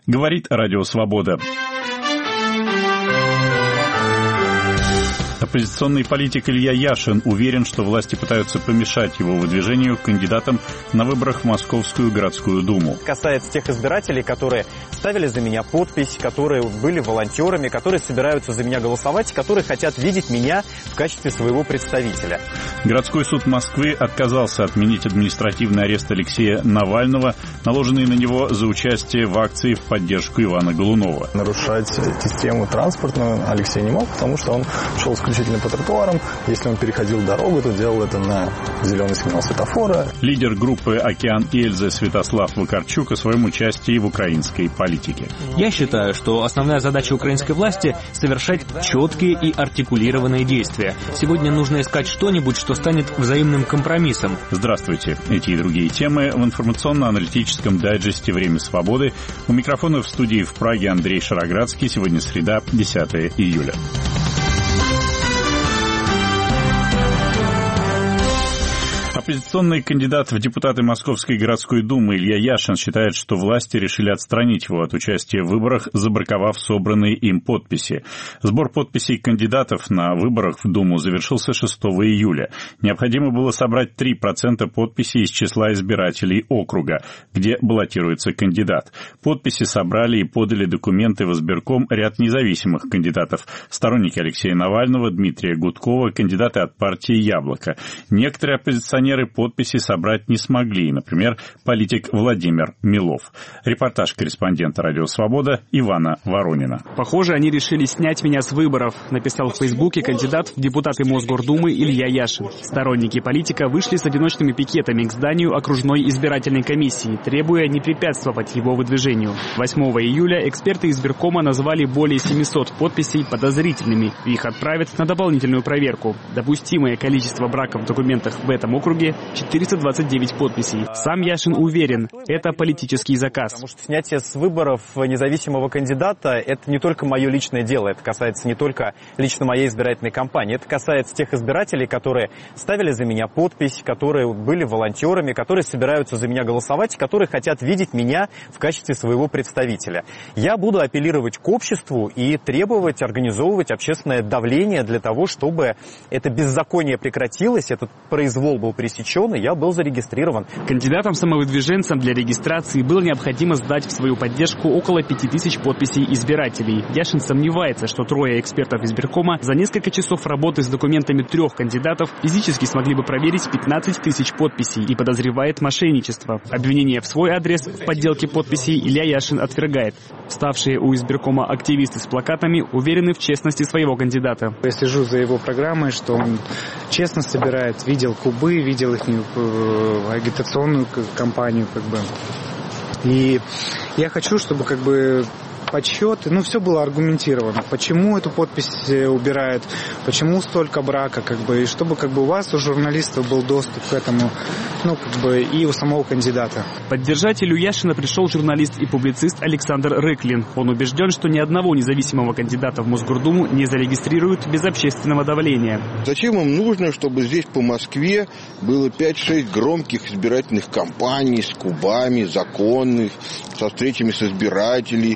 Говорит Радио Свобода. Оппозиционный политик Илья Яшин уверен, что власти пытаются помешать его выдвижению кандидатом на выборах в Московскую городскую думу. Касается тех избирателей, которые ставили за меня подпись, которые были волонтерами, которые собираются за меня голосовать, которые хотят видеть меня в качестве своего представителя. Городской суд Москвы отказался отменить административный арест Алексея Навального, наложенный на него за участие в акции в поддержку Ивана Голунова. Нарушать систему транспортную Алексей не мог, потому что он шел исключительно по тротуарам. Если он переходил дорогу, то делал это на зеленый сигнал светофора. Лидер группы «Океан Эльзы» Святослав Вакарчук о своем участии в украинской политике. Я считаю, что основная задача украинской власти – совершать четкие и артикулированные действия. Сегодня нужно искать что-нибудь, что станет взаимным компромиссом. Здравствуйте. Эти и другие темы в информационно-аналитическом дайджесте «Время свободы». У микрофона в студии в Праге Андрей Шароградский. Сегодня среда, 10 июля. Оппозиционный кандидат в депутаты Московской городской думы Илья Яшин считает, что власти решили отстранить его от участия в выборах, забраковав собранные им подписи. Сбор подписей кандидатов на выборах в Думу завершился 6 июля. Необходимо было собрать 3% подписей из числа избирателей округа, где баллотируется кандидат. Подписи собрали и подали документы в избирком ряд независимых кандидатов. Сторонники Алексея Навального, Дмитрия Гудкова, кандидаты от партии «Яблоко». Некоторые оппозиционеры подписи собрать не смогли, например, политик Владимир Милов. Репортаж корреспондента «Радио Свобода» Ивана Воронина. Похоже, они решили снять меня с выборов, написал в Фейсбуке кандидат в депутаты Мосгордумы Илья Яшин. Сторонники политика вышли с одиночными пикетами к зданию окружной избирательной комиссии, требуя не препятствовать его выдвижению. 8 июля эксперты избиркома назвали более 700 подписей подозрительными. Их отправят на дополнительную проверку. Допустимое количество браков в документах в этом округе 429 подписей. Сам Яшин уверен, это политический заказ. Потому что снятие с выборов независимого кандидата – это не только мое личное дело, это касается не только лично моей избирательной кампании, это касается тех избирателей, которые ставили за меня подпись, которые были волонтерами, которые собираются за меня голосовать, которые хотят видеть меня в качестве своего представителя. Я буду апеллировать к обществу и требовать, организовывать общественное давление для того, чтобы это беззаконие прекратилось, этот произвол был пресечен, и я был зарегистрирован. Кандидатам-самовыдвиженцам для регистрации было необходимо сдать в свою поддержку около 5000 подписей избирателей. Яшин сомневается, что трое экспертов избиркома за несколько часов работы с документами 3 кандидатов физически смогли бы проверить 15 тысяч подписей и подозревает мошенничество. Обвинение в свой адрес в подделке подписей Илья Яшин отвергает. Вставшие у избиркома активисты с плакатами уверены в честности своего кандидата. Я слежу за его программой, что он честно собирает, видел кубы, видел их агитационную кампанию, И я хочу, чтобы подсчеты, все было аргументировано. Почему эту подпись убирают, почему столько брака, и чтобы у вас, у журналистов, был доступ к этому, и у самого кандидата. Поддержать Илью Яшина пришел журналист и публицист Александр Рыклин. Он убежден, что ни одного независимого кандидата в Мосгордуму не зарегистрируют без общественного давления. Зачем им нужно, чтобы здесь по Москве было 5-6 громких избирательных кампаний с кубами, законных, со встречами с избирателями?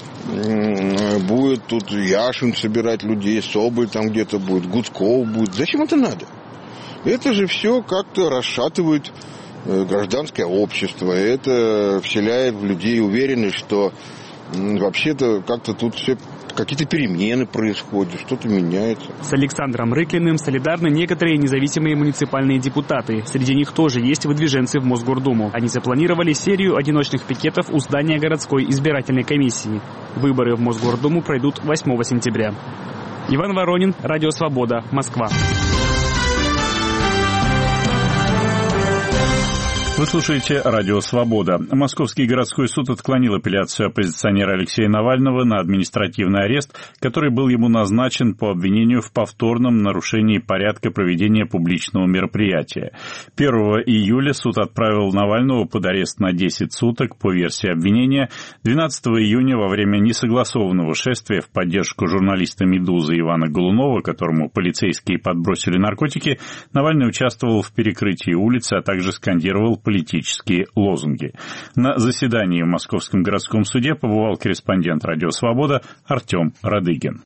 Будет тут Яшин собирать людей, Соболь там где-то будет, Гудков будет. Зачем это надо? Это же все как-то расшатывает гражданское общество. Это вселяет в людей уверенность, что вообще-то как-то тут все какие-то перемены происходят, что-то меняется. С Александром Рыклиным солидарны некоторые независимые муниципальные депутаты. Среди них тоже есть выдвиженцы в Мосгордуму. Они запланировали серию одиночных пикетов у здания городской избирательной комиссии. Выборы в Мосгордуму пройдут 8 сентября. Иван Воронин, Радио Свобода, Москва. Вы слушаете «Радио Свобода». Московский городской суд отклонил апелляцию оппозиционера Алексея Навального на административный арест, который был ему назначен по обвинению в повторном нарушении порядка проведения публичного мероприятия. 1 июля суд отправил Навального под арест на 10 суток по версии обвинения. 12 июня во время несогласованного шествия в поддержку журналиста «Медузы» Ивана Голунова, которому полицейские подбросили наркотики, Навальный участвовал в перекрытии улицы, а также скандировал политические лозунги. На заседании в Московском городском суде побывал корреспондент «Радио Свобода» Артем Радыгин.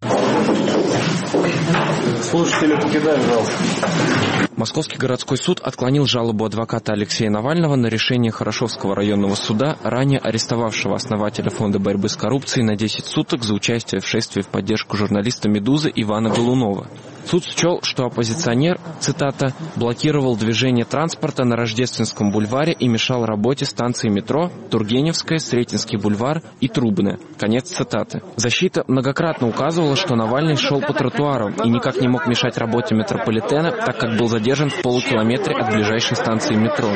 Слушатели, покидай, пожалуйста. Московский городской суд отклонил жалобу адвоката Алексея Навального на решение Хорошевского районного суда, ранее арестовавшего основателя Фонда борьбы с коррупцией на 10 суток за участие в шествии в поддержку журналиста «Медузы» Ивана Голунова. Суд счел, что оппозиционер, цитата, блокировал движение транспорта на Рождественском бульваре и мешал работе станции метро Тургеневская, Сретенский бульвар и Трубная. Конец цитаты. Защита многократно указывала, что Навальный шел по тротуару и никак не мог мешать работе метрополитена, так как был задержан в полукилометре от ближайшей станции метро.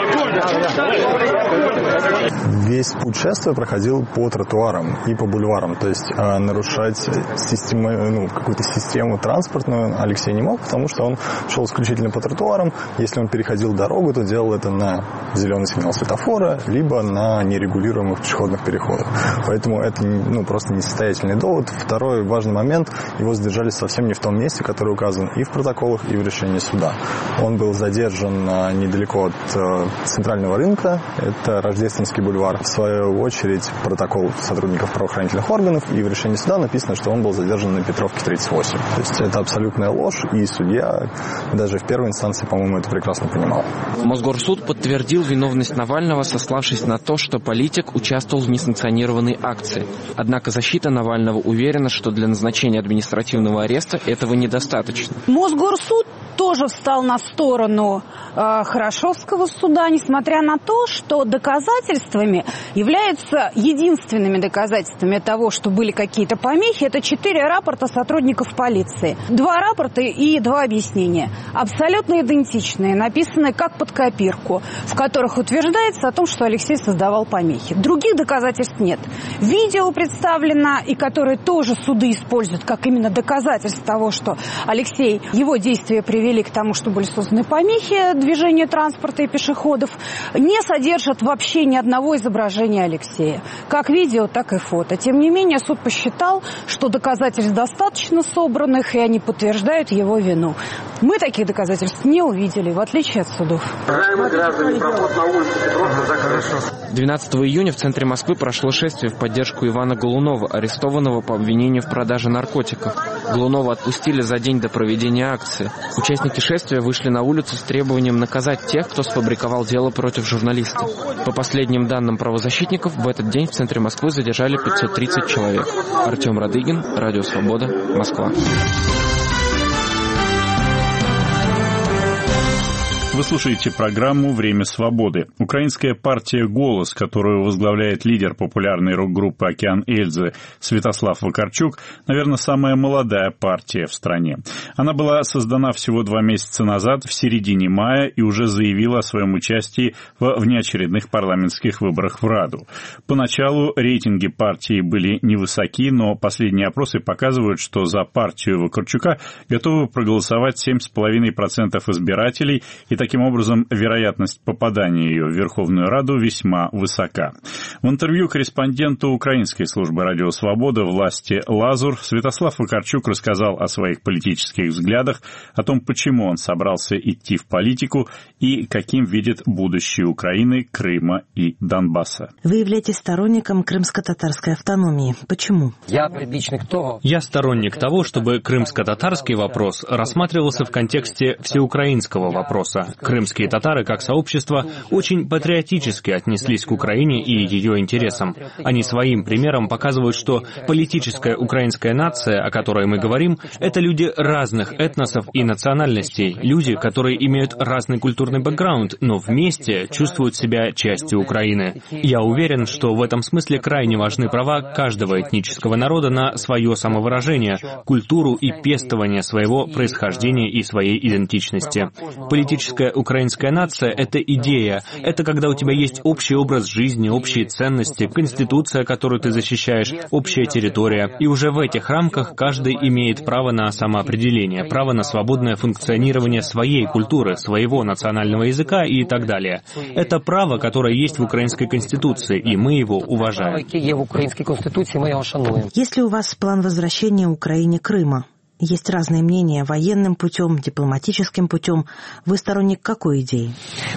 Весь путь шествия проходил по тротуарам и по бульварам, то есть нарушать какую-то систему транспортную Алексей не мог, потому что он шел исключительно по тротуарам. Если он переходил дорогу, то делал это на зеленый сигнал светофора, либо на нерегулируемых пешеходных переходах. Поэтому это просто несостоятельный довод. Второй важный момент, его задержали совсем не в том месте, который указан и в протоколах, и в решении суда. Он был задержан недалеко от центрального рынка, это Рождественский бульвар. В свою очередь, протокол сотрудников правоохранительных органов, и в решении суда написано, что он был задержан на Петровке 38. То есть это абсолютная ложь, и судья даже в первой инстанции, по-моему, это прекрасно понимал. Мосгорсуд подтвердил виновность Навального, сославшись на то, что политик участвовал в несанкционированной акции. Однако защита Навального уверена, что для назначения административного ареста этого недостаточно. Мосгорсуд тоже встал на сторону Хорошевского суда, несмотря на то, что доказательствами являются единственными доказательствами того, что были какие-то помехи. Это 4 рапорта сотрудников полиции. 2 рапорта и 2 объяснения. Абсолютно идентичные, написанные как под копирку, в которых утверждается о том, что Алексей создавал помехи. Других доказательств нет. Видео представлено, и которое тоже суды используют как именно доказательство того, что Алексей, его действия привели к тому, что были созданы помехи движения транспорта и пешеходов, не содержат вообще ни одного изображения Алексея. Как видео, так и фото. Тем не менее, суд посчитал, что доказательств достаточно собранных, и они подтверждают его вину. Мы таких доказательств не увидели, в отличие от судов. 12 июня в центре Москвы прошло шествие в поддержку Ивана Голунова, арестованного по обвинению в продаже наркотиков. Голунова отпустили за день до проведения акции. Участники шествия вышли на улицу с требованием наказать тех, кто сфабриковал дело против журналиста. По последним данным правозащитников, в этот день в центре Москвы задержали 530 человек. Артем Радыгин, Радио Свобода, Москва. Вы слушаете программу «Время свободы». Украинская партия «Голос», которую возглавляет лидер популярной рок-группы «Океан Эльзы» Святослав Вакарчук, наверное, самая молодая партия в стране. Она была создана всего 2 месяца назад, в середине мая, и уже заявила о своем участии в внеочередных парламентских выборах в Раду. Поначалу рейтинги партии были невысоки, но последние опросы показывают, что за партию Вакарчука готовы проголосовать 7,5% избирателей, и таким образом вероятность попадания ее в Верховную Раду весьма высока. В интервью корреспонденту украинской службы «Радио Свобода» власти Лазур Святослав Вакарчук рассказал о своих политических взглядах, о том, почему он собрался идти в политику и каким видит будущее Украины, Крыма и Донбасса. Вы являетесь сторонником крымско-татарской автономии. Почему? Я сторонник того, чтобы крымско-татарский вопрос рассматривался в контексте всеукраинского вопроса. Крымские татары, как сообщество, очень патриотически отнеслись к Украине и ее интересам. Они своим примером показывают, что политическая украинская нация, о которой мы говорим, это люди разных этносов и национальностей, люди, которые имеют разный культурный бэкграунд, но вместе чувствуют себя частью Украины. Я уверен, что в этом смысле крайне важны права каждого этнического народа на свое самовыражение, культуру и пестование своего происхождения и своей идентичности. Политическая украинская нация — это идея. Это когда у тебя есть общий образ жизни, общие ценности, конституция, которую ты защищаешь, общая территория. И уже в этих рамках каждый имеет право на самоопределение, право на свободное функционирование своей культуры, своего национального языка и так далее. Это право, которое есть в украинской конституции, и мы его уважаем. Есть ли у вас план возвращения Украине Крыма? Есть разные мнения: военным путем, дипломатическим путем. Вы сторонник какой идеи?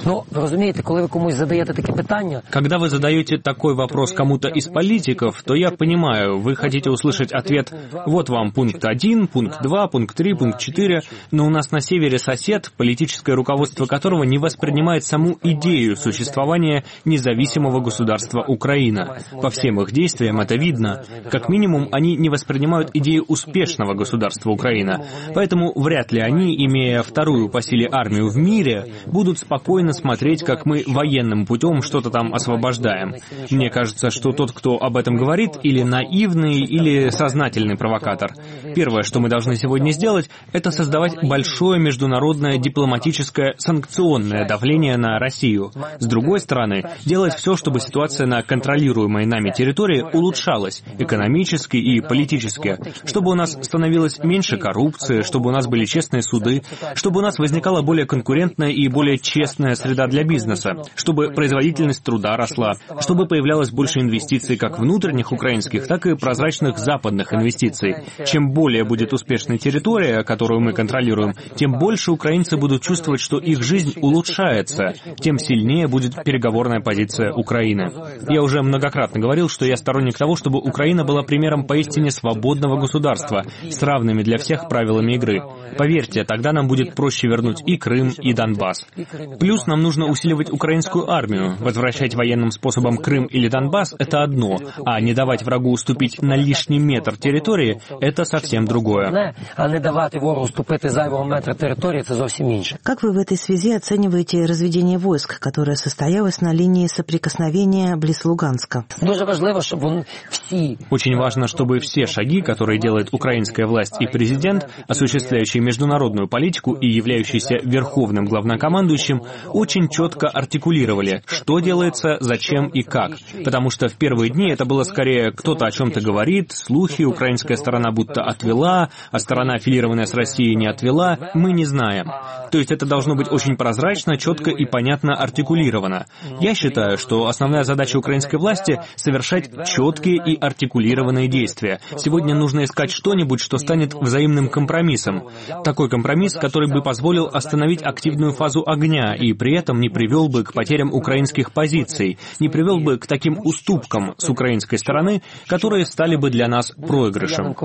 Когда вы задаете такой вопрос кому-то из политиков, то я понимаю, вы хотите услышать ответ: вот вам пункт 1, пункт 2, пункт 3, пункт 4, но у нас на севере сосед, политическое руководство которого не воспринимает саму идею существования независимого государства Украина. По всем их действиям это видно. Как минимум, они не воспринимают идею успешного государства Украина. Поэтому вряд ли они, имея вторую по силе армию в мире, будут спокойно смотреть, как мы военным путем что-то там освобождаем. Мне кажется, что тот, кто об этом говорит, или наивный, или сознательный провокатор. Первое, что мы должны сегодня сделать, это создавать большое международное дипломатическое санкционное давление на Россию. С другой стороны, делать все, чтобы ситуация на контролируемой нами территории улучшалась экономически и политически, чтобы у нас становилось меньше коррупции, чтобы у нас были честные суды, чтобы у нас возникала более конкурентная и более честная среда для бизнеса, чтобы производительность труда росла, чтобы появлялось больше инвестиций как внутренних украинских, так и прозрачных западных инвестиций. Чем более будет успешной территория, которую мы контролируем, тем больше украинцы будут чувствовать, что их жизнь улучшается, тем сильнее будет переговорная позиция Украины. Я уже многократно говорил, что я сторонник того, чтобы Украина была примером поистине свободного государства, с равными для всех правилами игры. Поверьте, тогда нам будет проще вернуть и Крым, и Донбасс. Плюс нам нужно усиливать украинскую армию. Возвращать военным способом Крым или Донбасс — это одно, а не давать врагу уступить на лишний метр территории — это совсем другое. Как вы в этой связи оцениваете разведение войск, которое состоялось на линии соприкосновения близ Луганска? Очень важно, чтобы все шаги, которые делает украинская власть и президент, осуществляющий международную политику и являющийся верховным главнокомандующим, очень четко артикулировали, что делается, зачем и как. Потому что в первые дни это было скорее кто-то о чем-то говорит, слухи, украинская сторона будто отвела, а сторона, аффилированная с Россией, не отвела, мы не знаем. То есть это должно быть очень прозрачно, четко и понятно артикулировано. Я считаю, что основная задача украинской власти — совершать четкие и артикулированные действия. Сегодня нужно искать что-нибудь, что станет взаимным компромиссом. Такой компромисс, который бы позволил остановить активную фазу огня и при этом не привел бы к потерям украинских позиций, не привел бы к таким уступкам с украинской стороны, которые стали бы для нас проигрышем.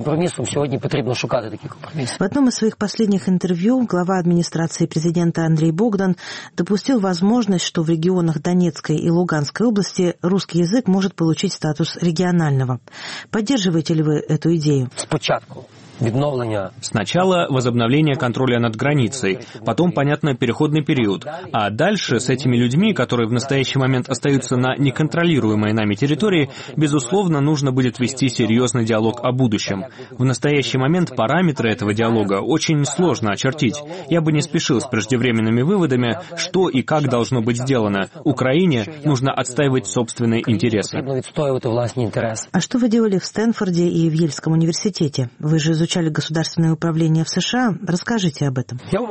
В одном из своих последних интервью глава администрации президента Андрей Богдан допустил возможность, что в регионах Донецкой и Луганской области русский язык может получить статус регионального. Поддерживаете ли вы эту идею? Сначала возобновление контроля над границей, потом, понятно, переходный период. А дальше с этими людьми, которые в настоящий момент остаются на неконтролируемой нами территории, безусловно, нужно будет вести серьезный диалог о будущем. В настоящий момент параметры этого диалога очень сложно очертить. Я бы не спешил с преждевременными выводами, что и как должно быть сделано. Украине нужно отстаивать собственные интересы. А что вы делали в Стэнфорде и в Ельском университете? Вы же изучали государственное управление в США. Расскажите об этом. Я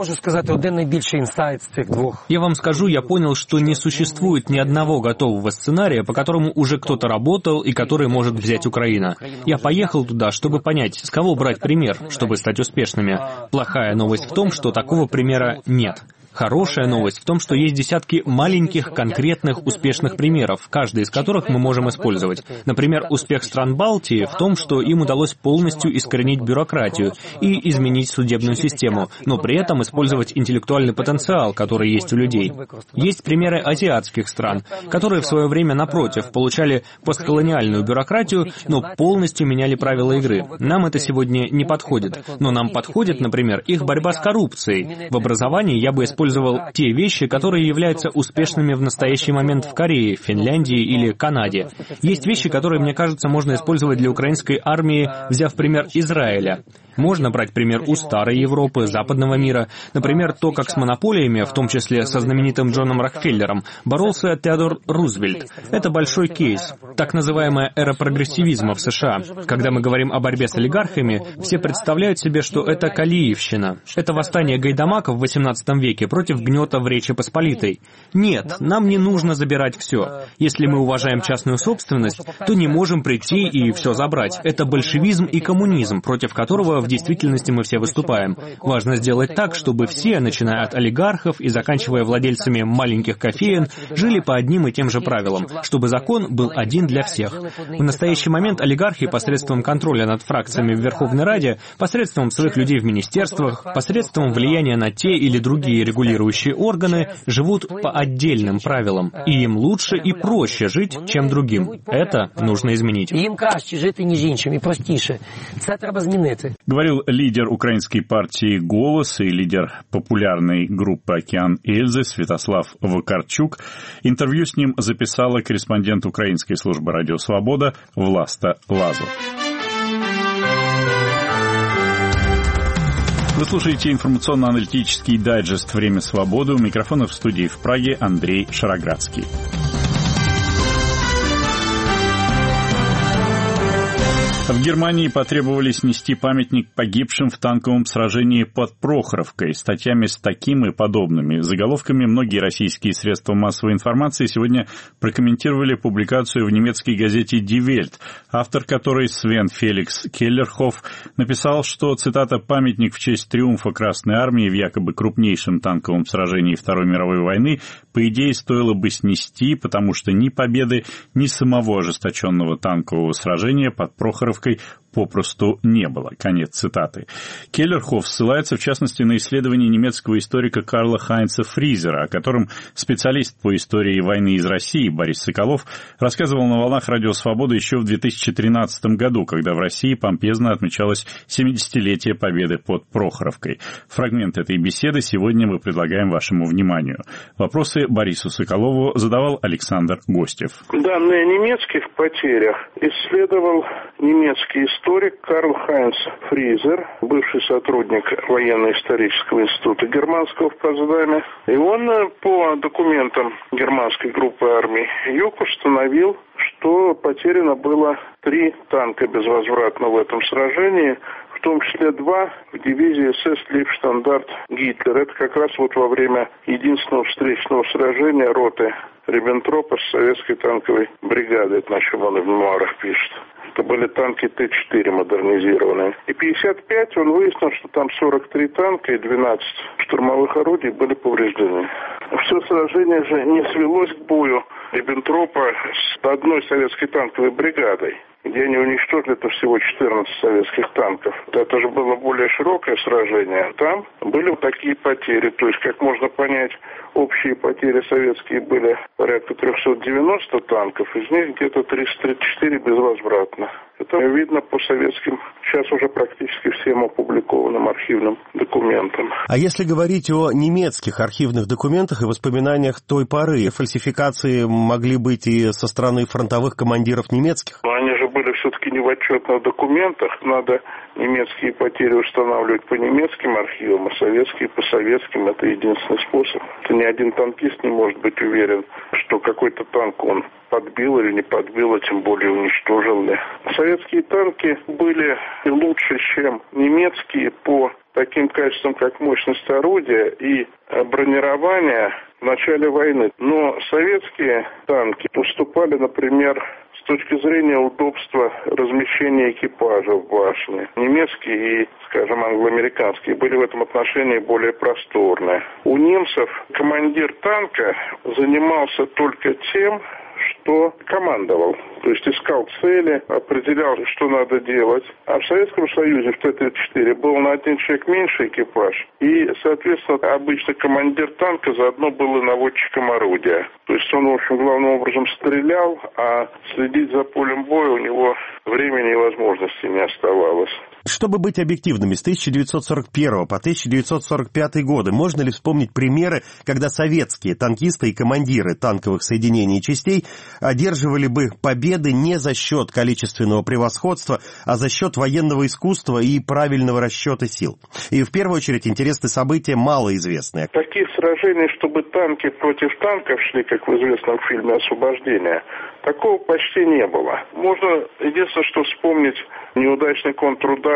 вам скажу, я понял, что не существует ни одного готового сценария, по которому уже кто-то работал и который может взять Украина. Я поехал туда, чтобы понять, с кого брать пример, чтобы стать успешными. Плохая новость в том, что такого примера нет. Хорошая новость в том, что есть десятки маленьких, конкретных, успешных примеров, каждый из которых мы можем использовать. Например, успех стран Балтии в том, что им удалось полностью искоренить бюрократию и изменить судебную систему, но при этом использовать интеллектуальный потенциал, который есть у людей. Есть примеры азиатских стран, которые в свое время, напротив, получали постколониальную бюрократию, но полностью меняли правила игры. Нам это сегодня не подходит. Но нам подходит, например, их борьба с коррупцией. В образовании я бы использовал те вещи, которые являются успешными в настоящий момент в Корее, Финляндии или Канаде. Есть вещи, которые, мне кажется, можно использовать для украинской армии, взяв пример Израиля. Можно брать пример у старой Европы, западного мира. Например, то, как с монополиями, в том числе со знаменитым Джоном Рокфеллером, боролся Теодор Рузвельт. Это большой кейс. Так называемая эра прогрессивизма в США. Когда мы говорим о борьбе с олигархами, все представляют себе, что это Калиевщина. Это восстание гайдамаков в XVIII веке против против гнета в Речи Посполитой. Нет, нам не нужно забирать все. Если мы уважаем частную собственность, то не можем прийти и все забрать. Это большевизм и коммунизм, против которого в действительности мы все выступаем. Важно сделать так, чтобы все, начиная от олигархов и заканчивая владельцами маленьких кофеен, жили по одним и тем же правилам, чтобы закон был один для всех. В настоящий момент олигархи посредством контроля над фракциями в Верховной Раде, посредством своих людей в министерствах, посредством влияния на те или другие регулирующие органы живут по отдельным правилам, и им лучше и проще жить, чем другим. Это нужно изменить. Им краще жить ніж іншим, і простіше. Це треба змінити. Говорил лидер украинской партии «Голос» и лидер популярной группы «Океан Эльзы» Святослав Вакарчук. Интервью с ним записала корреспондент украинской службы «Радио Свобода» Власта Лазу. Вы слушаете информационно-аналитический дайджест «Время свободы». У микрофона в студии в Праге Андрей Шароградский. В Германии потребовали снести памятник погибшим в танковом сражении под Прохоровкой. Статьями с таким и подобными заголовками многие российские средства массовой информации сегодня прокомментировали публикацию в немецкой газете Die Welt, автор которой Свен Феликс Келлерхоф написал, что, цитата, «памятник в честь триумфа Красной Армии в якобы крупнейшем танковом сражении Второй мировой войны по идее стоило бы снести, потому что ни победы, ни самого ожесточенного танкового сражения под Прохоровкой попросту не было». Конец цитаты. Келлерхоф ссылается, в частности, на исследование немецкого историка Карла Хайнца Фризера, о котором специалист по истории войны из России Борис Соколов рассказывал на волнах Радио Свобода еще в 2013 году, когда в России помпезно отмечалось 70-летие победы под Прохоровкой. Фрагмент этой беседы сегодня мы предлагаем вашему вниманию. Вопросы Борису Соколову задавал Александр Гостев. Данные о немецких потерях исследовал немецкий историк Карл Хайнц Фризер, бывший сотрудник военно-исторического института германского в Потсдаме. И он по документам германской группы армий Юг установил, что потеряно было 3 танка безвозвратно в этом сражении, в том числе 2 в дивизии СС Лейбштандарт Гитлер. Это как раз вот во время единственного встречного сражения роты Риббентропа с советской танковой бригадой. Это на чем он в мемуарах пишет. Это были танки Т-4 модернизированные. И 55 он выяснил, что там 43 танка и 12 штурмовых орудий были повреждены. Все сражение же не свелось к бою Риббентропа с одной советской танковой бригадой, где они уничтожили это всего 14 советских танков. Это же было более широкое сражение. Там были вот такие потери. То есть, как можно понять, общие потери советские были порядка 390 танков, из них где-то 334 безвозвратно. Это видно по советским, сейчас уже практически всем опубликованным архивным документам. А если говорить о немецких архивных документах и воспоминаниях той поры, фальсификации могли быть и со стороны фронтовых командиров немецких? Но они же были все-таки не в отчетных документах. Надо немецкие потери устанавливать по немецким архивам, а советские по советским. Это единственный способ. Ни один танкист не может быть уверен, что какой-то танк он подбил или не подбил, а тем более уничтожил ли. Советские танки были лучше, чем немецкие по таким качествам, как мощность орудия и бронирование в начале войны. Но советские танки уступали, например, с точки зрения удобства размещения экипажа в башне. Немецкие и, скажем, англоамериканские были в этом отношении более просторные. У немцев командир танка занимался только тем, что командовал, то есть искал цели, определял, что надо делать. А в Советском Союзе в Т-34 был на 1 человек меньше экипаж, и, соответственно, обычно командир танка заодно был и наводчиком орудия. То есть он, в общем, главным образом стрелял, а следить за полем боя у него времени и возможности не оставалось. Чтобы быть объективными, с 1941 по 1945 годы можно ли вспомнить примеры, когда советские танкисты и командиры танковых соединений и частей одерживали бы победы не за счет количественного превосходства, а за счет военного искусства и правильного расчета сил? И в первую очередь интересны события малоизвестные. Таких сражений, чтобы танки против танков шли, как в известном фильме «Освобождение», такого почти не было. Можно единственное, что вспомнить неудачный контрудар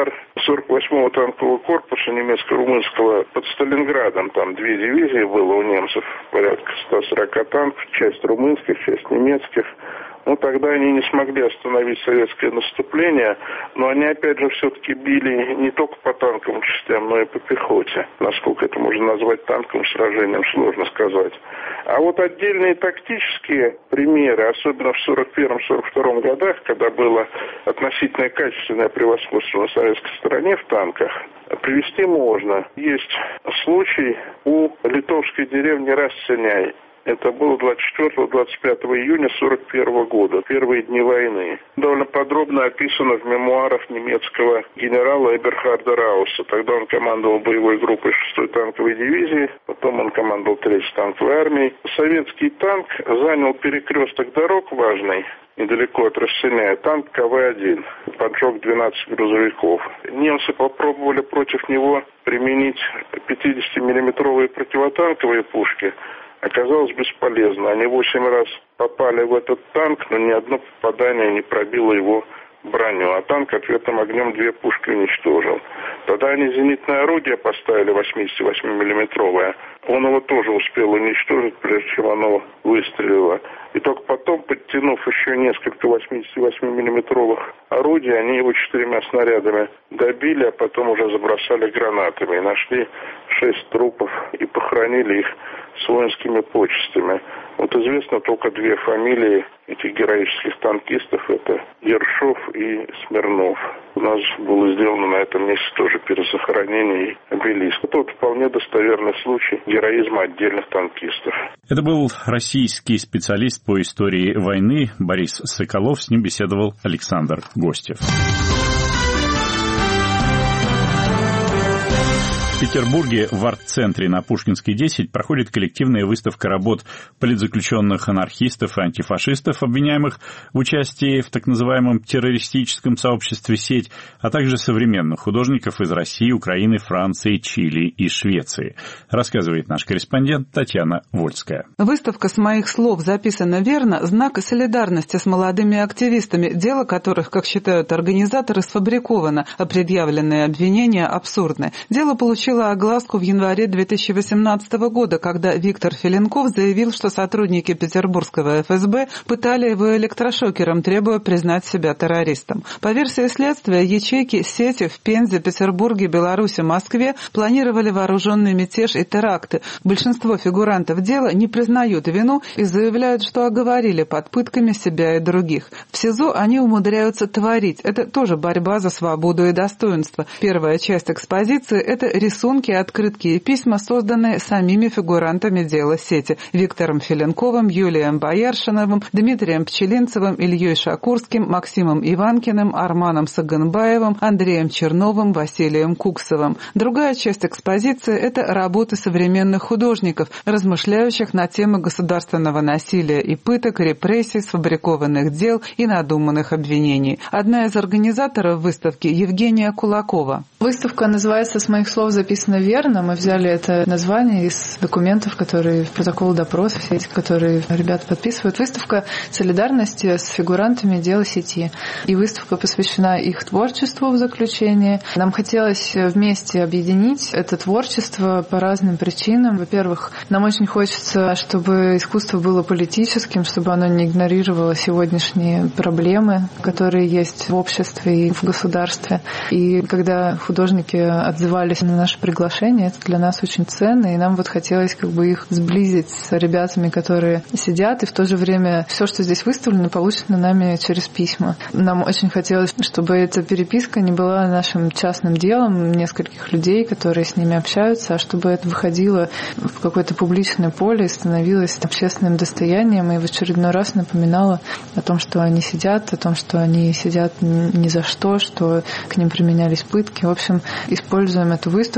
удар 48-го танкового корпуса немецко-румынского под Сталинградом. Там 2 дивизии было у немцев, порядка 140 танков, часть румынских, часть немецких. Ну, тогда они не смогли остановить советское наступление, но они, опять же, все-таки били не только по танковым частям, но и по пехоте. Насколько это можно назвать танковым сражением, сложно сказать. А вот отдельные тактические примеры, особенно в 1941-1942 годах, когда было относительно качественное превосходство на советской стороне в танках, привести можно. Есть случай у литовской деревни Расценяй. Это было 24-25 июня 1941 года, первые дни войны. Довольно подробно описано в мемуарах немецкого генерала Эберхарда Рауса. Тогда он командовал боевой группой 6-й танковой дивизии, потом он командовал 3-й танковой армией. Советский танк занял перекресток дорог важный, недалеко от Расценяя, танк КВ-1, поджег 12 грузовиков. Немцы попробовали против него применить 50-миллиметровые противотанковые пушки. Оказалось бесполезно. Они 8 раз попали в этот танк, но ни одно попадание не пробило его броню. А танк ответным огнем 2 пушки уничтожил. Тогда они зенитное орудие поставили 88-миллиметровое. Он его тоже успел уничтожить, прежде чем оно выстрелило. И только потом, подтянув еще несколько 88-миллиметровых орудий, они его 4 снарядами добили, а потом уже забросали гранатами. И нашли 6 трупов и похоронили их с воинскими почестями. Вот известно только 2 фамилии этих героических танкистов. Это Ершов и Смирнов. У нас было сделано на этом месте тоже перезахоронение и обелиск. Это вполне достоверный случай героизма отдельных танкистов. Это был российский специалист по истории войны Борис Соколов. С ним беседовал Александр Гостев. В Петербурге в арт-центре на Пушкинской, 10 проходит коллективная выставка работ политзаключенных анархистов и антифашистов, обвиняемых в участии в так называемом террористическом сообществе «Сеть», а также современных художников из России, Украины, Франции, Чили и Швеции. Рассказывает наш корреспондент Татьяна Вольская. Выставка «С моих слов записано верно» – знак солидарности с молодыми активистами, дело которых, как считают организаторы, сфабриковано, а предъявленные обвинения абсурдны. Дело получило огласку в январе 2018 года, когда Виктор Филенков заявил, что сотрудники петербургского ФСБ пытали его электрошокером, требуя признать себя террористом. По версии следствия, ячейки сети в Пензе, Петербурге, Беларуси, Москве планировали вооруженный мятеж и теракты. Большинство фигурантов дела не признают вину и заявляют, что оговорили под пытками себя и других. В СИЗО они умудряются творить. Это тоже борьба за свободу и достоинство. Первая часть экспозиции – это рисунки, открытки и письма, созданные самими фигурантами дела сети – Виктором Филенковым, Юлием Бояршиновым, Дмитрием Пчелинцевым, Ильей Шакурским, Максимом Иванкиным, Арманом Саганбаевым, Андреем Черновым, Василием Куксовым. Другая часть экспозиции – это работы современных художников, размышляющих на темы государственного насилия и пыток, репрессий, сфабрикованных дел и надуманных обвинений. Одна из организаторов выставки – Евгения Кулакова. Выставка называется «С моих слов записано верно». Мы взяли это название из документов, которые в протокол допроса, все эти, которые ребята подписывают. Выставка солидарности с фигурантами дела сети. И выставка посвящена их творчеству в заключении. Нам хотелось вместе объединить это творчество по разным причинам. Во-первых, нам очень хочется, чтобы искусство было политическим, чтобы оно не игнорировало сегодняшние проблемы, которые есть в обществе и в государстве. И когда художники отзывались на наше приглашение, это для нас очень ценно, и нам вот хотелось как бы их сблизить с ребятами, которые сидят, и в то же время все, что здесь выставлено, получено нами через письма. Нам очень хотелось, чтобы эта переписка не была нашим частным делом нескольких людей, которые с ними общаются, а чтобы это выходило в какое-то публичное поле и становилось общественным достоянием, и в очередной раз напоминало о том, что они сидят, о том, что они сидят ни за что к ним применялись пытки. В общем, используем эту выставку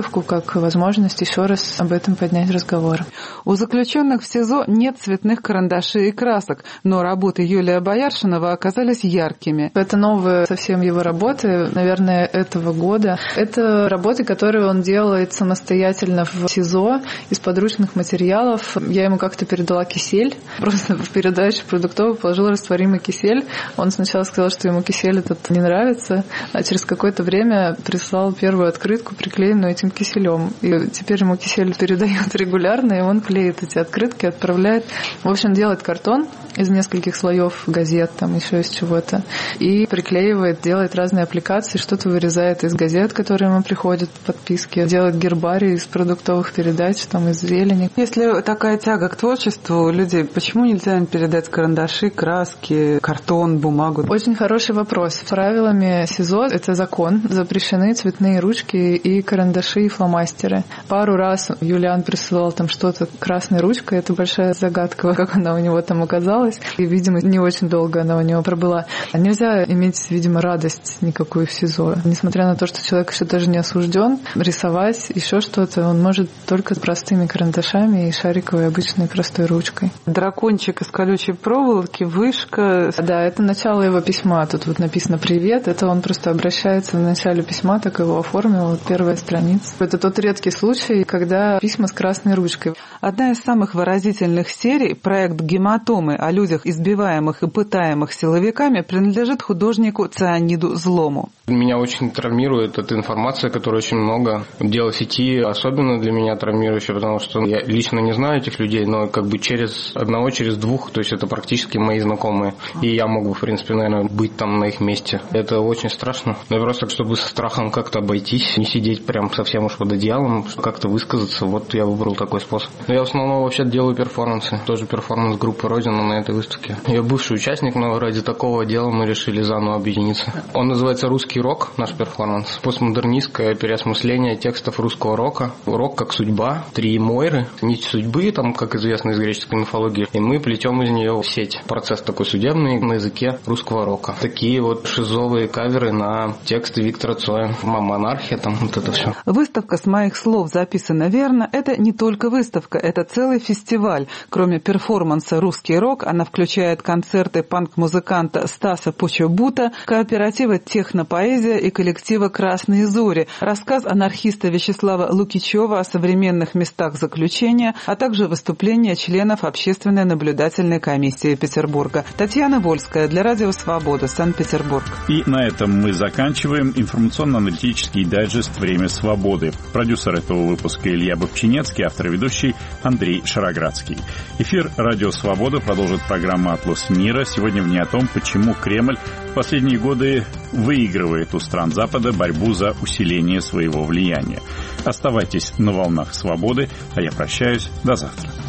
выставку как возможность еще раз об этом поднять разговор. У заключенных в СИЗО нет цветных карандашей и красок, но работы Юлия Бояршинова оказались яркими. Это новые совсем его работы, наверное, этого года. Это работы, которые он делает самостоятельно в СИЗО из подручных материалов. Я ему как-то передала кисель, просто в передаче продуктовую положила растворимый кисель. Он сначала сказал, что ему кисель этот не нравится, а через какое-то время прислал первую открытку, приклеенную этим киселем. И теперь ему кисель передают регулярно, и он клеит эти открытки, отправляет. В общем, делает картон из нескольких слоев газет, там еще из чего-то, и приклеивает, делает разные аппликации, что-то вырезает из газет, которые ему приходят, подписки, делает гербарий из продуктовых передач, там, из зелени. Если такая тяга к творчеству людей, почему нельзя им передать карандаши, краски, картон, бумагу? Очень хороший вопрос. Правилами СИЗО, это закон, запрещены цветные ручки и карандаши, и фломастеры. Пару раз Юлиан присылал там что-то красной ручкой, это большая загадка, как она у него там оказалась, и, видимо, не очень долго она у него пробыла. Нельзя иметь, видимо, радость никакую в СИЗО. Несмотря на то, что человек еще даже не осужден, рисовать еще что-то он может только простыми карандашами и шариковой обычной простой ручкой. Дракончик из колючей проволоки, вышка. Да, это начало его письма. Тут вот написано «Привет». Это он просто обращается в начале письма, так его оформил, вот первая страница. Это тот редкий случай, когда письма с красной ручкой. Одна из самых выразительных серий, проект «Гематомы» о людях, избиваемых и пытаемых силовиками, принадлежит художнику Цианиду Злому. Меня очень травмирует эта информация, которая очень много. Дело сети особенно для меня травмирующее, потому что я лично не знаю этих людей, но как бы через одного, через двух, то есть это практически мои знакомые. И я мог бы, в принципе, наверное, быть там на их месте. Это очень страшно. Но просто, чтобы со страхом как-то обойтись, не сидеть прям совсем уж под одеялом, как-то высказаться, вот я выбрал такой способ. Но я в основном вообще делаю перформансы. Тоже перформанс группы «Родина» на этой выставке. Я бывший участник, но ради такого дела мы решили заново объединиться. Он называется «Русский рок», наш перформанс. Постмодернистское переосмысление текстов русского рока. Рок как судьба. 3 Мойры. Нить судьбы, там, как известно из греческой мифологии. И мы плетем из нее сеть. Процесс такой судебный на языке русского рока. Такие вот шизовые каверы на тексты Виктора Цоя. «Монархия», там вот это все. Выставка «С моих слов записано верно» — это не только выставка, это целый фестиваль. Кроме перформанса «Русский рок», она включает концерты панк-музыканта Стаса Почобута, кооператива «Технопоэзия» и коллектива «Красные зори», рассказ анархиста Вячеслава Лукичева о современных местах заключения, а также выступления членов Общественной наблюдательной комиссии Петербурга. Татьяна Вольская для Радио Свобода, Санкт-Петербург. И на этом мы заканчиваем информационно-аналитический дайджест «Время свободы». Продюсер этого выпуска Илья Бобчинецкий, автор и ведущий Андрей Шароградский. Эфир «Радио Свобода» продолжит программа «Атлас мира». Сегодня в ней о том, почему Кремль в последние годы выигрывает у стран Запада борьбу за усиление своего влияния. Оставайтесь на волнах свободы, а я прощаюсь. До завтра.